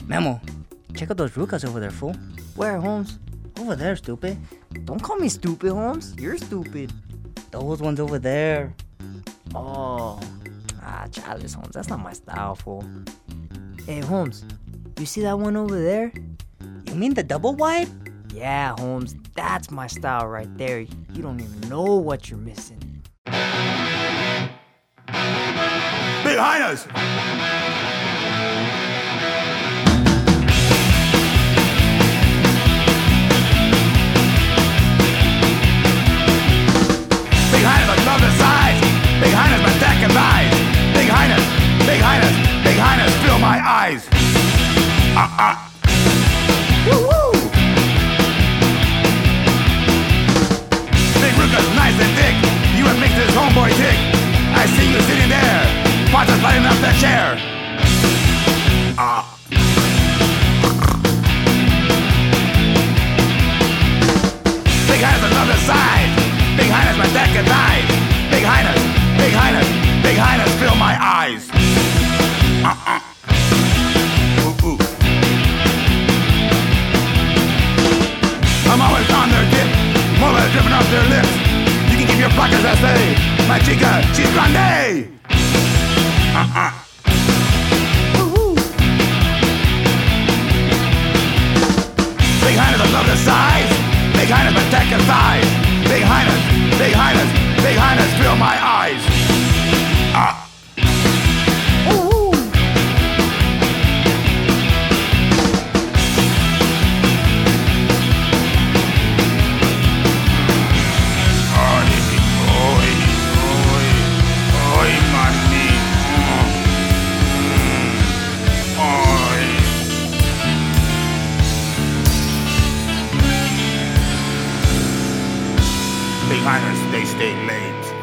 Memo, check out those rucas over there, fool. Where, Holmes? Over there, stupid. Don't call me stupid, Holmes. You're stupid. Those ones over there. Oh. Chalice, Holmes. That's not my style, fool. Hey, Holmes. You see that one over there? You mean the double wide? Yeah, Holmes. That's my style right there. You don't even know what you're missing. Behind us! Big Highness, I love the size. Big Highness, my deck and thighs. Big Highness, Big Highness, Big Highness, fill my eyes. Woo-woo! Big Rucas, nice and thick. You have mixed this homeboy tick. I see you sitting there, pots are sliding up the chair. Big Highness, I love the size. Big Highness, my deck and thighs. Big Highness, Big Highness, Big Highness, fill my eyes. Ooh. I'm always on their tip, mola dripping off their lips. You can keep your placas, I say. My chica, she's grande. Big Highness, I love the size. Big Highness, my deck and thighs. Big Highness, Big Highness, Big Highness, fill my eyes. Big Highness, they stay late.